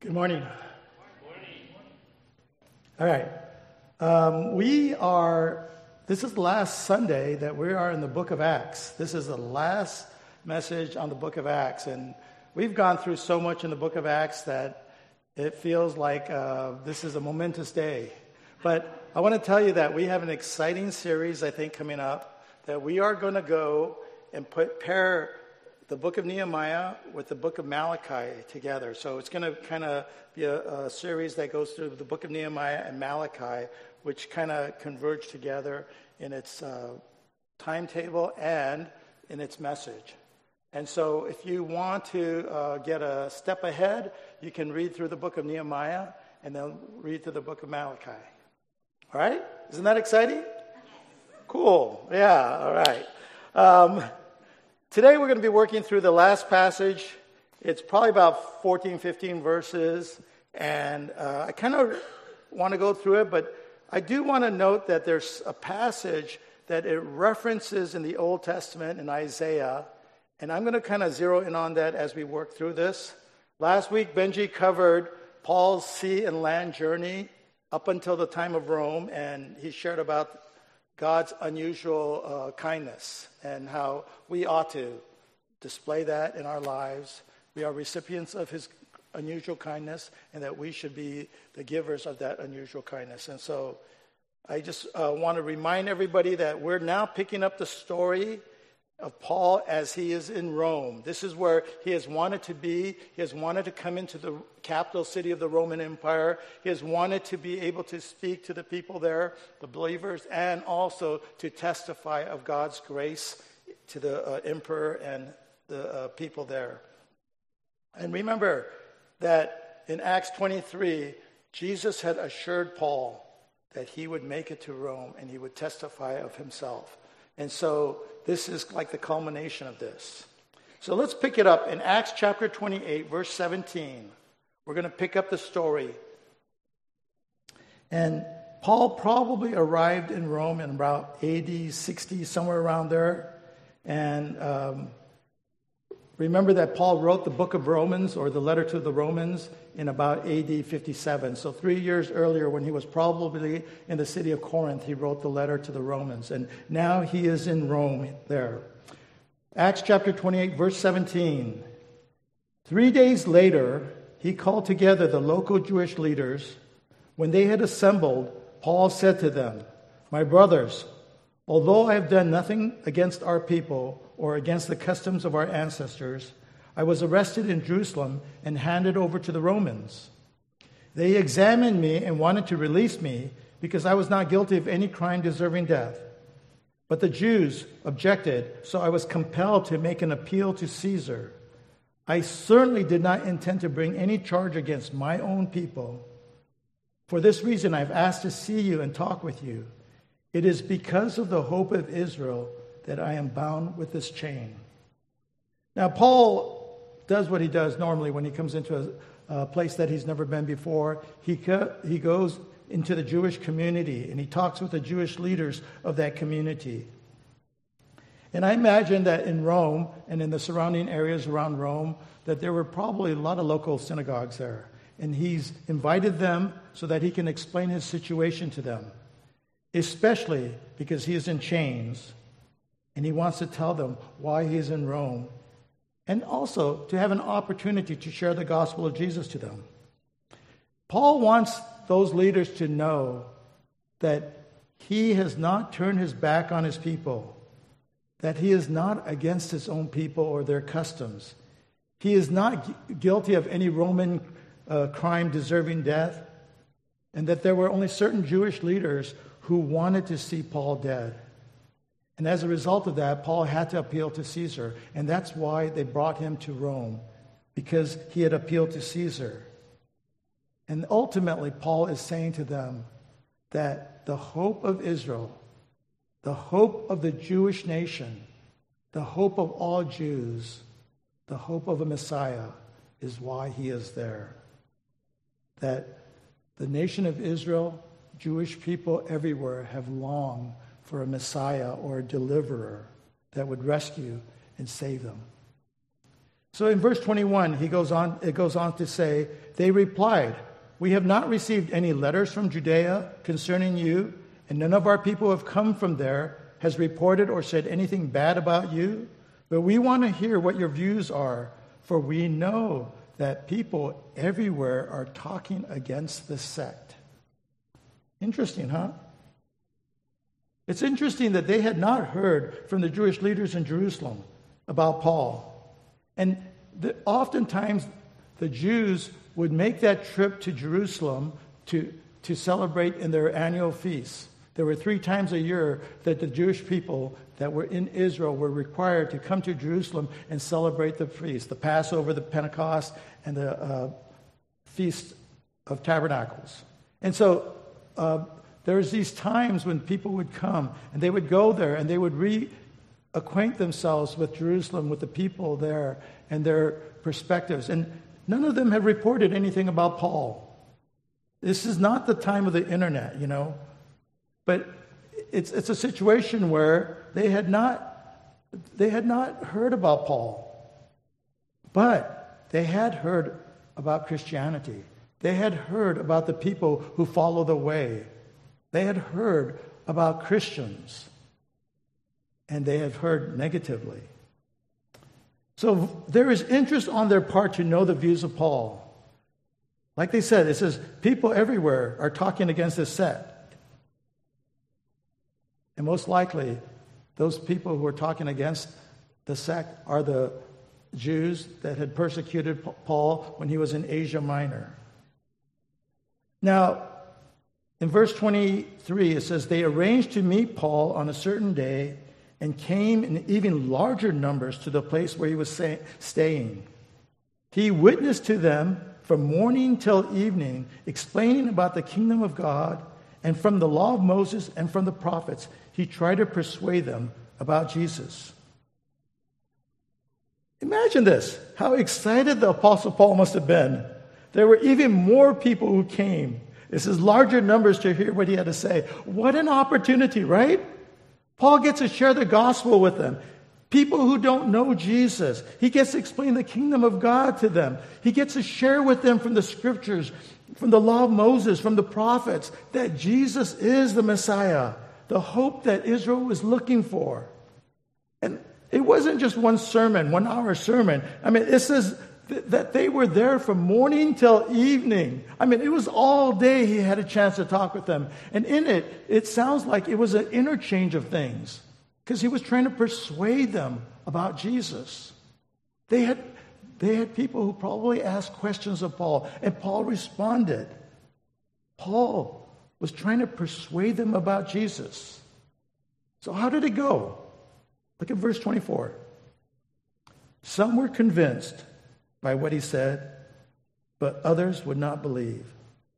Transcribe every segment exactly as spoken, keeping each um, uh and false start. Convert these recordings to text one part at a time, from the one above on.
Good morning. All right. Um, we are, this is the last Sunday that we are in the book of Acts. This is the last message on the book of Acts. And we've gone through so much in the book of Acts that it feels like uh, this is a momentous day. But I want to tell you that we have an exciting series, I think, coming up, that we are going to go and put pair the book of Nehemiah with the book of Malachi together. So it's going to kind of be a, a series that goes through the book of Nehemiah and Malachi, which kind of converge together in its uh, timetable and in its message. And so if you want to uh, get a step ahead, you can read through the book of Nehemiah and then read through the book of Malachi. All right? Isn't that exciting? Cool. Yeah, all right. Um, Today we're going to be working through the last passage. It's probably about fourteen, fifteen verses, and uh, I kind of want to go through it, but I do want to note that there's a passage that it references in the Old Testament in Isaiah, and I'm going to kind of zero in on that as we work through this. Last week, Benji covered Paul's sea and land journey up until the time of Rome, and he shared about God's unusual uh, kindness and how we ought to display that in our lives. We are recipients of his unusual kindness, and that we should be the givers of that unusual kindness. And so I just uh, want to remind everybody that we're now picking up the story of Paul as he is in Rome. This is where he has wanted to be. He has wanted to come into the capital city of the Roman Empire. He has wanted to be able to speak to the people there, the believers, and also to testify of God's grace to the uh, emperor and the uh, people there. And remember that in Acts twenty-three, Jesus had assured Paul that he would make it to Rome and he would testify of himself. And so this is like the culmination of this. So let's pick it up in Acts chapter twenty-eight, verse seventeen. We're going to pick up the story. And Paul probably arrived in Rome in about A D sixty, somewhere around there. And um, remember that Paul wrote the book of Romans, or the letter to the Romans, in about A D fifty-seven. So three years earlier, when he was probably in the city of Corinth, he wrote the letter to the Romans. And now he is in Rome there. Acts chapter twenty-eight, verse seventeen. Three days later, he called together the local Jewish leaders. When they had assembled, Paul said to them, "My brothers, although I have done nothing against our people or against the customs of our ancestors, I was arrested in Jerusalem and handed over to the Romans. They examined me and wanted to release me because I was not guilty of any crime deserving death. But the Jews objected, so I was compelled to make an appeal to Caesar. I certainly did not intend to bring any charge against my own people. For this reason, I've asked to see you and talk with you. It is because of the hope of Israel that I am bound with this chain." Now, Paul does what he does normally when he comes into a, a place that he's never been before. He, co- he goes into the Jewish community, and he talks with the Jewish leaders of that community. And I imagine that in Rome and in the surrounding areas around Rome, that there were probably a lot of local synagogues there. And he's invited them so that he can explain his situation to them, especially because he is in chains, and he wants to tell them why he's in Rome, and also to have an opportunity to share the gospel of Jesus to them. Paul wants those leaders to know that he has not turned his back on his people, that he is not against his own people or their customs. He is not gu- guilty of any Roman uh, crime deserving death, and that there were only certain Jewish leaders who wanted to see Paul dead. And as a result of that, Paul had to appeal to Caesar. And that's why they brought him to Rome, because he had appealed to Caesar. And ultimately, Paul is saying to them that the hope of Israel, the hope of the Jewish nation, the hope of all Jews, the hope of a Messiah is why he is there. That the nation of Israel, Jewish people everywhere have longed for a Messiah or a deliverer that would rescue and save them. So in verse twenty-one, he goes on, it goes on to say, they replied, we have not received any letters from Judea concerning you, and none of our people who have come from there has reported or said anything bad about you. But we want to hear what your views are, for we know that people everywhere are talking against the sect. Interesting, huh? It's interesting that they had not heard from the Jewish leaders in Jerusalem about Paul. And the, oftentimes the Jews would make that trip to Jerusalem to, to celebrate in their annual feasts. There were three times a year that the Jewish people that were in Israel were required to come to Jerusalem and celebrate the feast, the Passover, the Pentecost, and the uh, Feast of Tabernacles. And so uh, there was these times when people would come and they would go there and they would reacquaint themselves with Jerusalem, with the people there and their perspectives. And none of them had reported anything about Paul. This is not the time of the internet, you know. But it's it's a situation where they had not they had not heard about Paul. But they had heard about Christianity. They had heard about the people who follow the way. They had heard about Christians. And they have heard negatively. So there is interest on their part to know the views of Paul. Like they said, it says, people everywhere are talking against this sect. And most likely, those people who are talking against the sect are the Jews that had persecuted Paul when he was in Asia Minor. Now, in verse twenty-three, it says, they arranged to meet Paul on a certain day and came in even larger numbers to the place where he was say, staying. He witnessed to them from morning till evening, explaining about the kingdom of God, and from the law of Moses and from the prophets, he tried to persuade them about Jesus. Imagine this, how excited the Apostle Paul must have been. There were even more people who came. This is larger numbers to hear what he had to say. What an opportunity, right? Paul gets to share the gospel with them. People who don't know Jesus. He gets to explain the kingdom of God to them. He gets to share with them from the scriptures, from the law of Moses, from the prophets, that Jesus is the Messiah, the hope that Israel was looking for. And it wasn't just one sermon, one hour sermon. I mean, it says th- that they were there from morning till evening. I mean, it was all day he had a chance to talk with them. And in it, it sounds like it was an interchange of things, because he was trying to persuade them about Jesus. They had, they had people who probably asked questions of Paul, and Paul responded. Paul was trying to persuade them about Jesus. So how did it go? Look at verse twenty-four. Some were convinced by what he said, but others would not believe.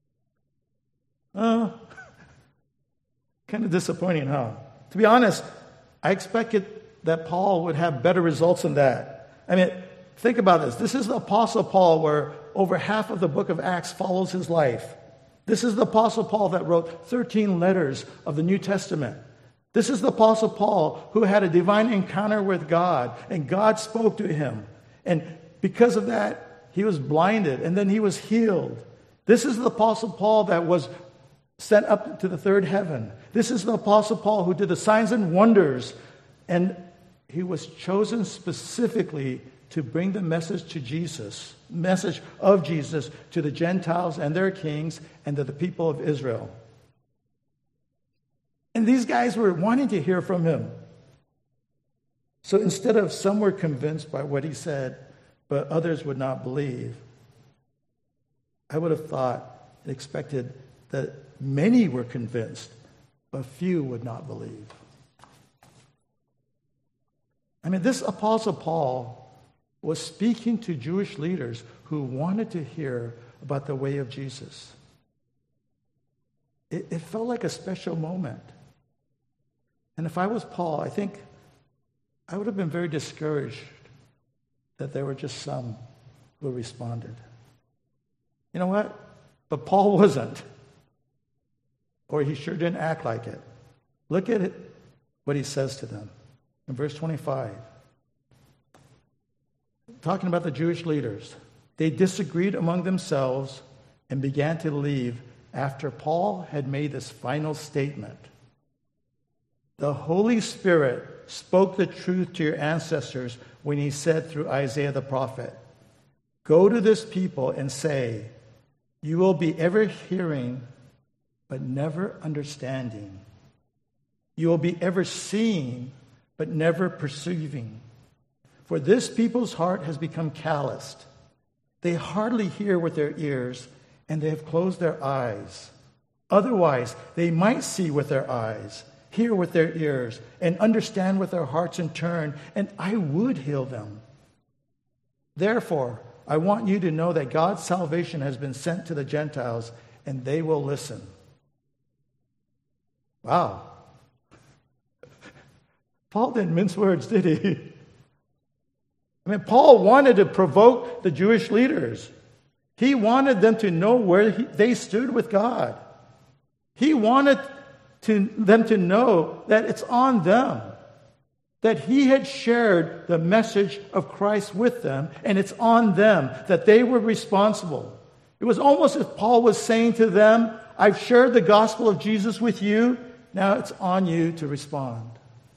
Oh, kind of disappointing, huh? To be honest, I expected that Paul would have better results than that. I mean, think about this. This is the Apostle Paul, where over half of the book of Acts follows his life. This is the Apostle Paul that wrote thirteen letters of the New Testament. This is the Apostle Paul who had a divine encounter with God, and God spoke to him. And because of that, he was blinded, and then he was healed. This is the Apostle Paul that was sent up to the third heaven. This is the Apostle Paul who did the signs and wonders, and he was chosen specifically to bring the message to Jesus, message of Jesus to the Gentiles and their kings and to the people of Israel. And these guys were wanting to hear from him. So instead of some were convinced by what he said, but others would not believe, I would have thought and expected that many were convinced, but few would not believe. I mean, this Apostle Paul was speaking to Jewish leaders who wanted to hear about the way of Jesus. It, it felt like a special moment. And if I was Paul, I think I would have been very discouraged that there were just some who responded. You know what? But Paul wasn't. Or he sure didn't act like it. Look at it, what he says to them in verse twenty-five. talking about the Jewish leaders, they disagreed among themselves and began to leave after Paul had made this final statement. The Holy Spirit spoke the truth to your ancestors when he said through Isaiah the prophet, "Go to this people and say, you will be ever hearing, but never understanding. You will be ever seeing, but never perceiving. For this people's heart has become calloused. They hardly hear with their ears, and they have closed their eyes. Otherwise, they might see with their eyes, hear with their ears, and understand with their hearts in turn, and I would heal them. Therefore, I want you to know that God's salvation has been sent to the Gentiles, and they will listen." Wow. Paul didn't mince words, did he? I mean, Paul wanted to provoke the Jewish leaders. He wanted them to know where he, they stood with God. He wanted to, them to know that it's on them, that he had shared the message of Christ with them, and it's on them, that they were responsible. It was almost as Paul was saying to them, I've shared the gospel of Jesus with you, now it's on you to respond.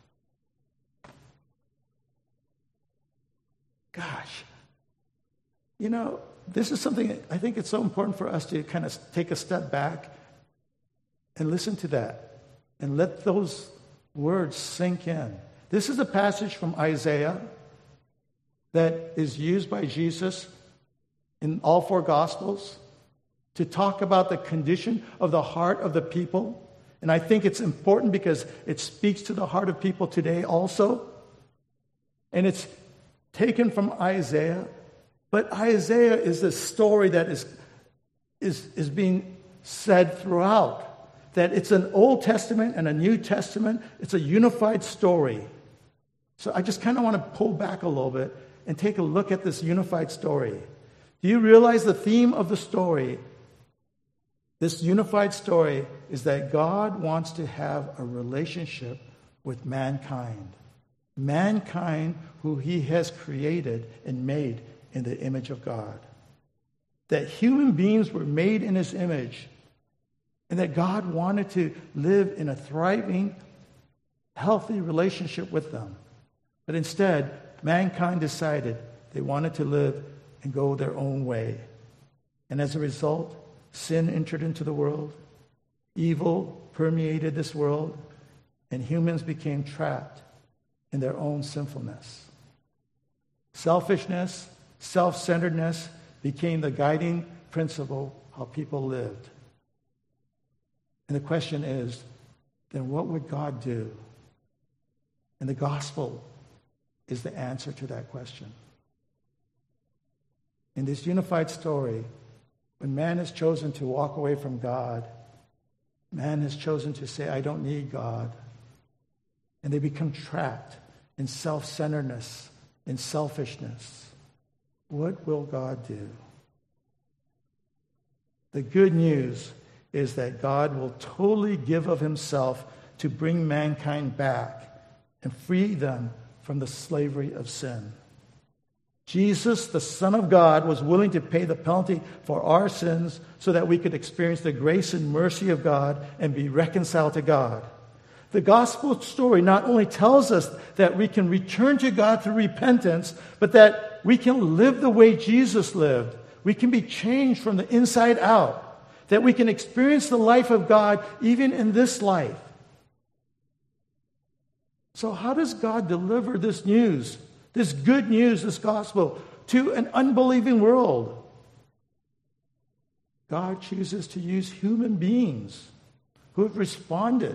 Gosh, you know, this is something I think it's so important for us to kind of take a step back and listen to that and let those words sink in. This is a passage from Isaiah that is used by Jesus in all four Gospels to talk about the condition of the heart of the people. And I think it's important because it speaks to the heart of people today also. And it's taken from Isaiah. But Isaiah is the story that is, is, is being said throughout. That it's an Old Testament and a New Testament. It's a unified story. So I just kind of want to pull back a little bit and take a look at this unified story. Do you realize the theme of the story? This unified story is that God wants to have a relationship with mankind. Mankind who he has created and made in the image of God. That human beings were made in his image. And that God wanted to live in a thriving, healthy relationship with them. But instead, mankind decided they wanted to live and go their own way. And as a result, sin entered into the world. Evil permeated this world. And humans became trapped in their own sinfulness. Selfishness, self-centeredness became the guiding principle how people lived. And the question is, then what would God do? And the gospel is the answer to that question. In this unified story, when man has chosen to walk away from God, man has chosen to say, I don't need God. And they become trapped in self-centeredness, in selfishness. What will God do? The good news is that God will totally give of himself to bring mankind back and free them from the slavery of sin. Jesus, the Son of God, was willing to pay the penalty for our sins so that we could experience the grace and mercy of God and be reconciled to God. The gospel story not only tells us that we can return to God through repentance, but that we can live the way Jesus lived. We can be changed from the inside out. That we can experience the life of God even in this life. So how does God deliver this news, this good news, this gospel, to an unbelieving world? God chooses to use human beings who have responded.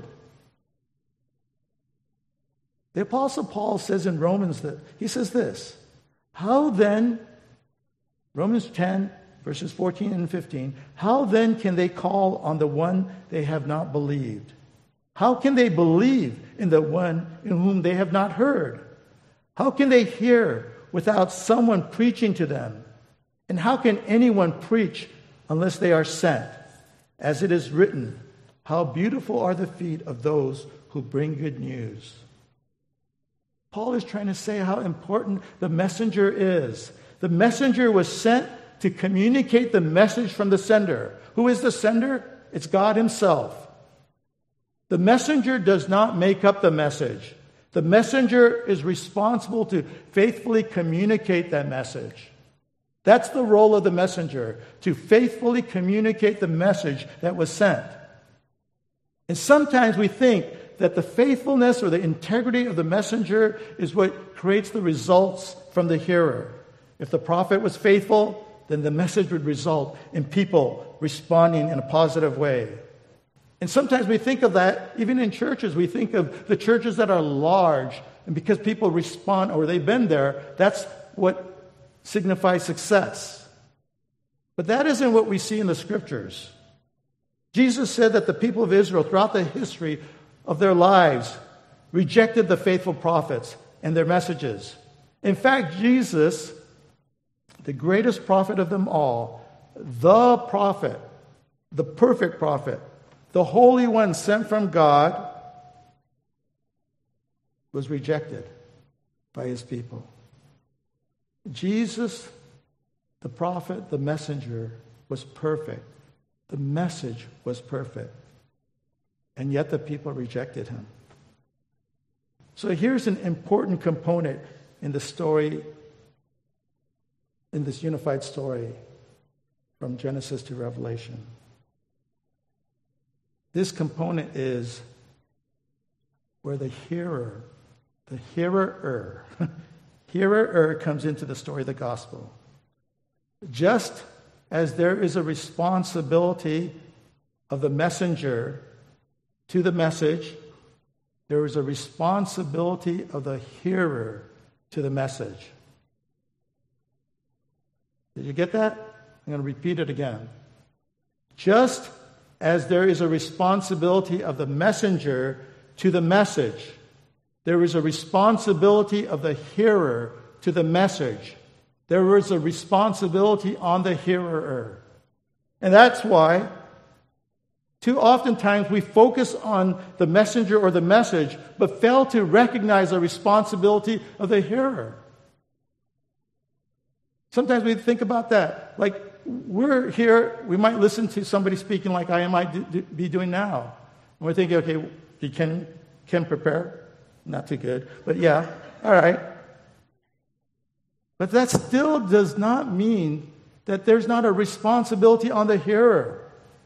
The Apostle Paul says in Romans that he says this, how then, Romans ten, verses fourteen and fifteen, how then can they call on the one they have not believed? How can they believe in the one in whom they have not heard? How can they hear without someone preaching to them? And how can anyone preach unless they are sent? As it is written, how beautiful are the feet of those who bring good news. Paul is trying to say how important the messenger is. The messenger was sent to communicate the message from the sender. Who is the sender? It's God himself. The messenger does not make up the message. The messenger is responsible to faithfully communicate that message. That's the role of the messenger, to faithfully communicate the message that was sent. And sometimes we think that the faithfulness or the integrity of the messenger is what creates the results from the hearer. If the prophet was faithful, then the message would result in people responding in a positive way. And sometimes we think of that even in churches. We think of the churches that are large, and because people respond or they've been there, that's what signifies success. But that isn't what we see in the scriptures. Jesus said that the people of Israel throughout the history of their lives rejected the faithful prophets and their messages. In fact, Jesus, the greatest prophet of them all, the prophet, the perfect prophet, the Holy One sent from God, was rejected by his people. Jesus, the prophet, the messenger, was perfect. The message was perfect. And yet the people rejected him. So here's an important component in the story, in this unified story from Genesis to Revelation. This component is where the hearer, the hearer, hearer comes into the story of the gospel. Just as there is a responsibility of the messenger to the message, there is a responsibility of the hearer to the message. Did you get that? I'm going to repeat it again. Just as there is a responsibility of the messenger to the message, there is a responsibility of the hearer to the message. There is a responsibility on the hearer. And that's why too oftentimes we focus on the messenger or the message, but fail to recognize the responsibility of the hearer. Sometimes we think about that. Like, we're here, we might listen to somebody speaking like I might do, be doing now. And we're thinking, okay, you can, can prepare. Not too good, but yeah, all right. But that still does not mean that there's not a responsibility on the hearer.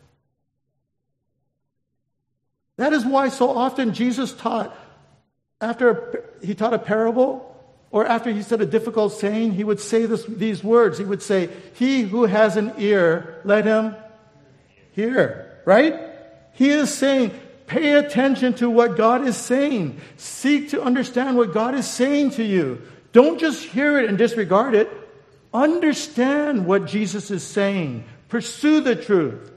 That is why so often Jesus taught, after he taught a parable, or after he said a difficult saying, he would say this, these words. He would say, "He who has an ear, let him hear." Right? He is saying, pay attention to what God is saying. Seek to understand what God is saying to you. Don't just hear it and disregard it. Understand what Jesus is saying. Pursue the truth.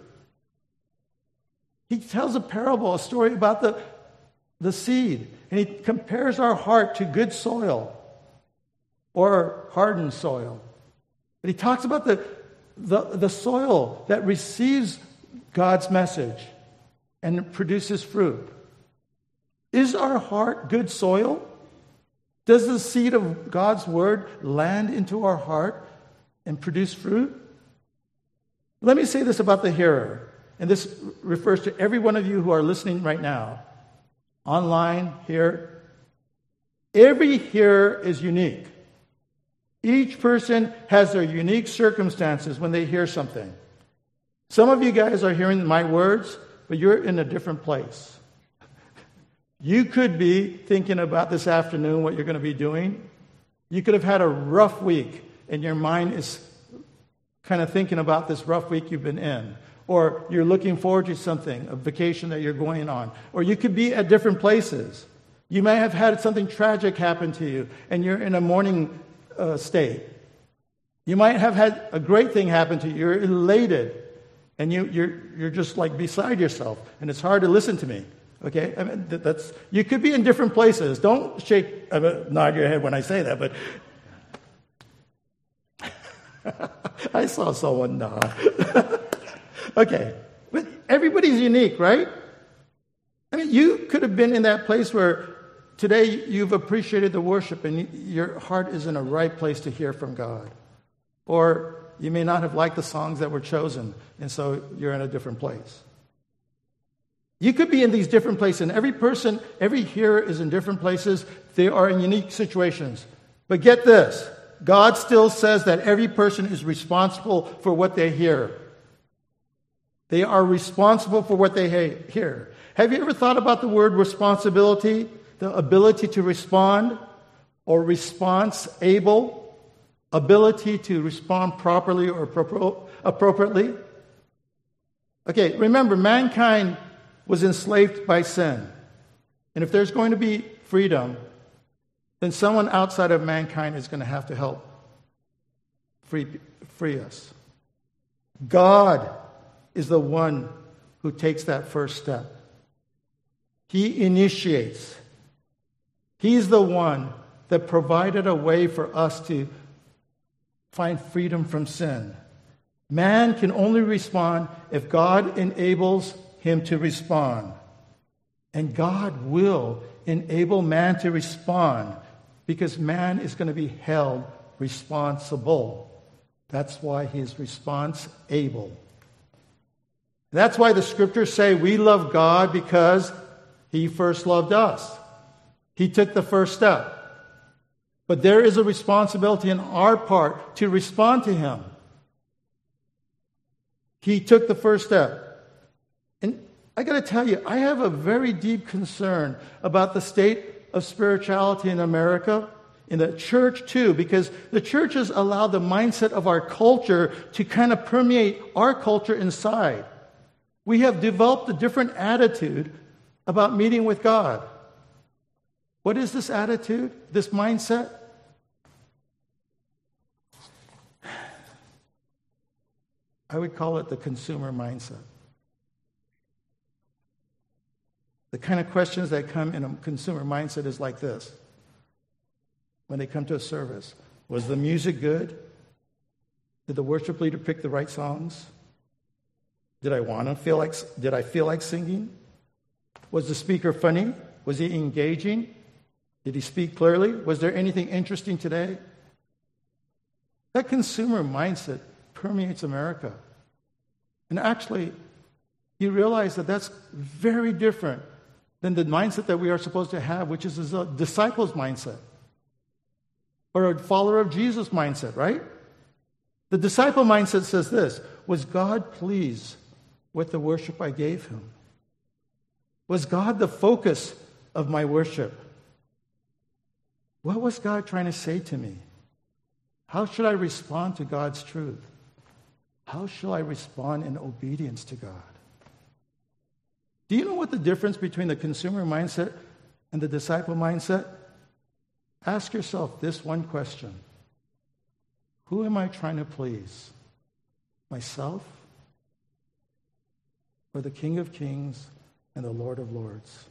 He tells a parable, a story about the, the seed. And he compares our heart to good soil or hardened soil. But he talks about the, the, the soil that receives God's message and produces fruit. Is our heart good soil? Does the seed of God's word land into our heart and produce fruit? Let me say this about the hearer. And this refers to every one of you who are listening right now, online, here. Every hearer is unique. Each person has their unique circumstances when they hear something. Some of you guys are hearing my words, but you're in a different place. You could be thinking about this afternoon what you're going to be doing. You could have had a rough week, and your mind is kind of thinking about this rough week you've been in. Or you're looking forward to something, a vacation that you're going on. Or you could be at different places. You may have had something tragic happen to you, and you're in a mourning uh, state. You might have had a great thing happen to you. You're elated, and you, you're you're just like beside yourself, and it's hard to listen to me. Okay, I mean, that's you could be in different places. Don't shake, I mean, nod your head when I say that, but I saw someone nod. Okay, but everybody's unique, right? I mean, you could have been in that place where today you've appreciated the worship and your heart is in a right place to hear from God. Or you may not have liked the songs that were chosen, and so you're in a different place. You could be in these different places, and every person, every hearer is in different places. They are in unique situations. But get this, God still says that every person is responsible for what they hear. They are responsible for what they hear. Have you ever thought about the word responsibility, the ability to respond, or response able? Ability to respond properly or appropriately. Okay, remember, mankind was enslaved by sin. And if there's going to be freedom, then someone outside of mankind is going to have to help free, free us. God is the one who takes that first step. He initiates. He's the one that provided a way for us to find freedom from sin. Man can only respond if God enables him to respond. And God will enable man to respond because man is going to be held responsible. That's why he is response able. That's why the scriptures say we love God because he first loved us. He took the first step. But there is a responsibility on our part to respond to him. He took the first step. And I got to tell you, I have a very deep concern about the state of spirituality in America, in the church too, because the church has allowed the mindset of our culture to kind of permeate our culture inside. We have developed a different attitude about meeting with God. What is this attitude, this mindset? I would call it the consumer mindset. The kind of questions that come in a consumer mindset is like this. When they come to a service, was the music good? Did the worship leader pick the right songs? Did I want to feel like, did I feel like singing? Was the speaker funny? Was he engaging? Did he speak clearly? Was there anything interesting today? That consumer mindset permeates America. And actually, you realize that that's very different than the mindset that we are supposed to have, which is a disciple's mindset. Or a follower of Jesus mindset, right? The disciple mindset says this: was God pleased with the worship I gave him? Was God the focus of my worship? What was God trying to say to me? How should I respond to God's truth? How shall I respond in obedience to God? Do you know what the difference between the consumer mindset and the disciple mindset? Ask yourself this one question. Who am I trying to please? Myself? Or the King of Kings and the Lord of Lords?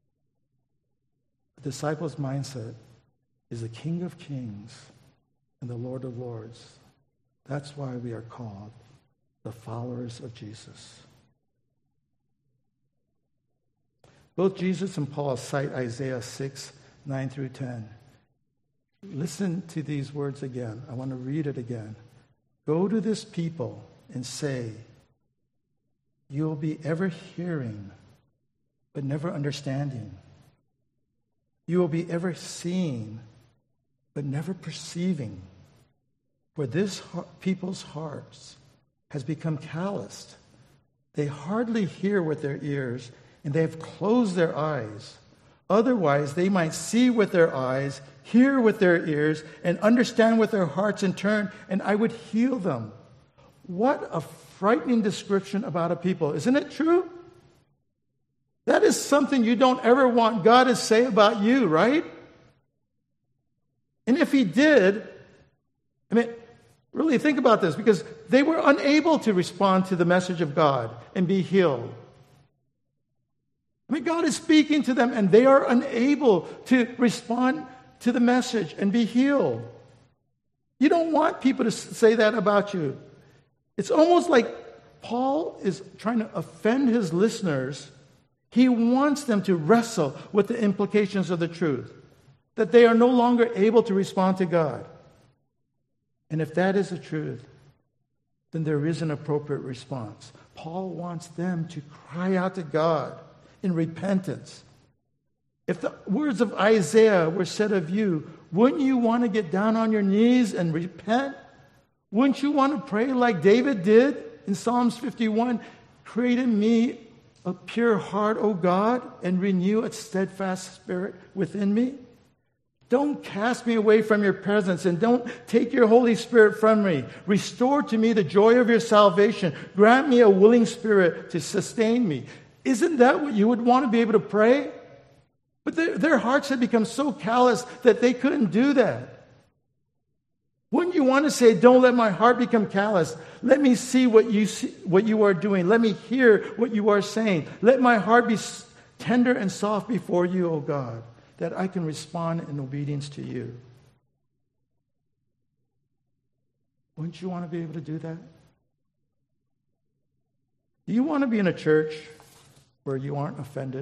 The disciple's mindset is the King of Kings and the Lord of Lords. That's why we are called the followers of Jesus. Both Jesus and Paul cite Isaiah six, nine through ten. Listen to these words again. I want to read it again. Go to this people and say, you will be ever hearing, but never understanding. You will be ever seeing, but never perceiving. For this people's hearts has become calloused. They hardly hear with their ears, and they have closed their eyes. Otherwise, they might see with their eyes, hear with their ears, and understand with their hearts in turn, and I would heal them. What a frightening description about a people. Isn't it true? That is something you don't ever want God to say about you, right? And if he did, I mean, really think about this, because they were unable to respond to the message of God and be healed. I mean, God is speaking to them, and they are unable to respond to the message and be healed. You don't want people to say that about you. It's almost like Paul is trying to offend his listeners. He He wants them to wrestle with the implications of the truth, that they are no longer able to respond to God. And if that is the truth, then there is an appropriate response. Paul wants them to cry out to God in repentance. If the words of Isaiah were said of you, wouldn't you want to get down on your knees and repent? Wouldn't you want to pray like David did in Psalms fifty-one? Create in me a pure heart, O God, and renew a steadfast spirit within me. Don't cast me away from your presence, and don't take your Holy Spirit from me. Restore to me the joy of your salvation. Grant me a willing spirit to sustain me. Isn't that what you would want to be able to pray? But their, their hearts had become so callous that they couldn't do that. Wouldn't you want to say, don't let my heart become callous. Let me see what you see, what you are doing. Let me hear what you are saying. Let my heart be tender and soft before you, O God, that I can respond in obedience to you. Wouldn't you want to be able to do that? Do you want to be in a church where you aren't offended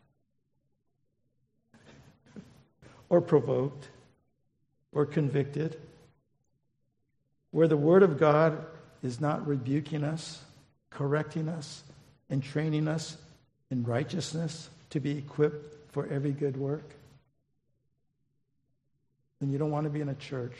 or provoked or convicted, where the Word of God is not rebuking us, correcting us, and training us in righteousness to be equipped for every good work? Then you don't want to be in a church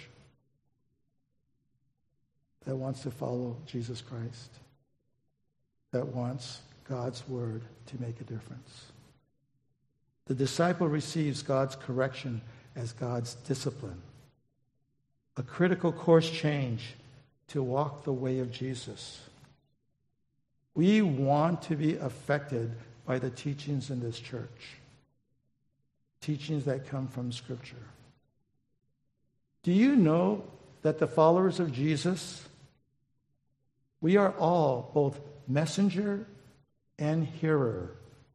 that wants to follow Jesus Christ, that wants God's Word to make a difference. The disciple receives God's correction as God's discipline, a critical course change to walk the way of Jesus. We want to be affected by the teachings in this church, teachings that come from Scripture. Do you know that the followers of Jesus, we are all both messenger and hearer?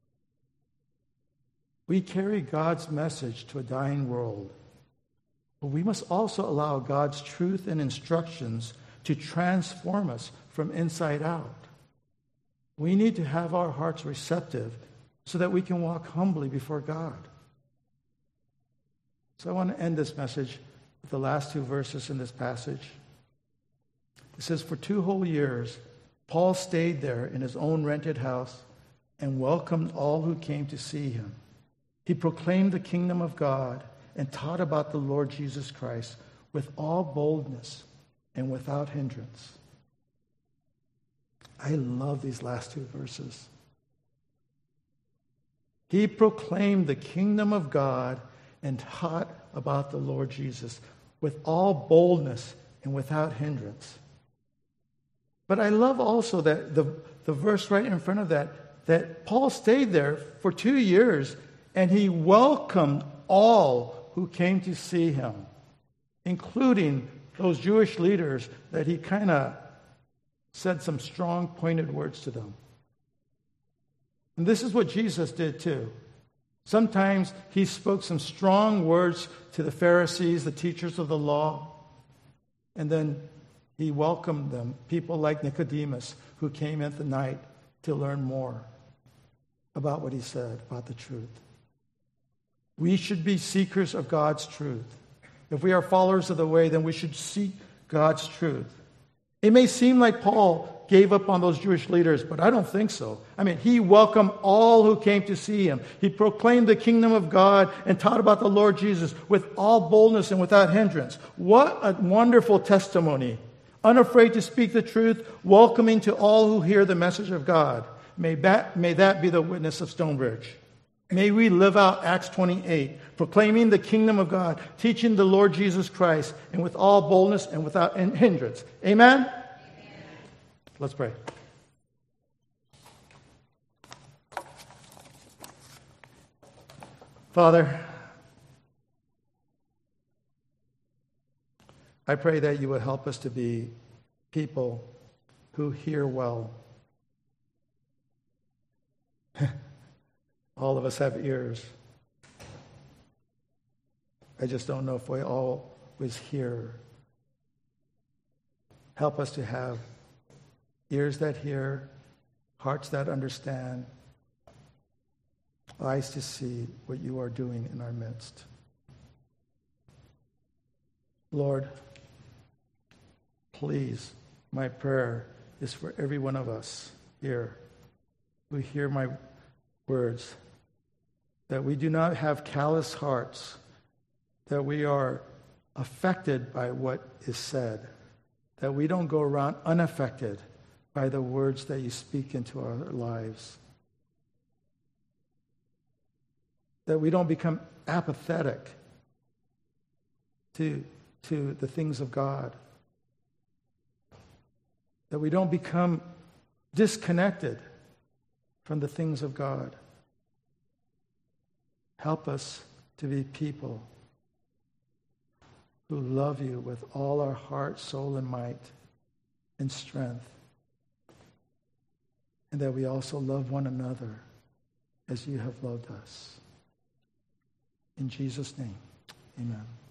We carry God's message to a dying world, but we must also allow God's truth and instructions to transform us from inside out. We need to have our hearts receptive so that we can walk humbly before God. So I want to end this message with the last two verses in this passage. It says, for two whole years, Paul stayed there in his own rented house and welcomed all who came to see him. He proclaimed the kingdom of God and taught about the Lord Jesus Christ with all boldness and without hindrance. I love these last two verses. He proclaimed the kingdom of God and taught about the Lord Jesus with all boldness and without hindrance. But I love also that the, the verse right in front of that, that Paul stayed there for two years and he welcomed all who came to see him, including those Jewish leaders that he kind of said some strong, pointed words to them. And this is what Jesus did too. Sometimes he spoke some strong words to the Pharisees, the teachers of the law, and then he welcomed them, people like Nicodemus, who came at the night to learn more about what he said, about the truth. We should be seekers of God's truth. If we are followers of the way, then we should seek God's truth. It may seem like Paul gave up on those Jewish leaders, but I don't think so. I mean, he welcomed all who came to see him. He proclaimed the kingdom of God and taught about the Lord Jesus with all boldness and without hindrance. What a wonderful testimony. Unafraid to speak the truth, welcoming to all who hear the message of God. May that, may that be the witness of Stonebridge. May we live out Acts twenty-eight, proclaiming the kingdom of God, teaching the Lord Jesus Christ, and with all boldness and without hindrance. Amen? Amen. Let's pray. Father, I pray that you would help us to be people who hear well. All of us have ears. I just don't know if we always hear. Help us to have ears that hear, hearts that understand, eyes to see what you are doing in our midst. Lord, please, my prayer is for every one of us here who hear my words, that we do not have callous hearts, that we are affected by what is said, that we don't go around unaffected by the words that you speak into our lives, that we don't become apathetic to, to the things of God, that we don't become disconnected from the things of God. Help us to be people who love you with all our heart, soul, and might and strength, and that we also love one another as you have loved us. In Jesus' name, amen.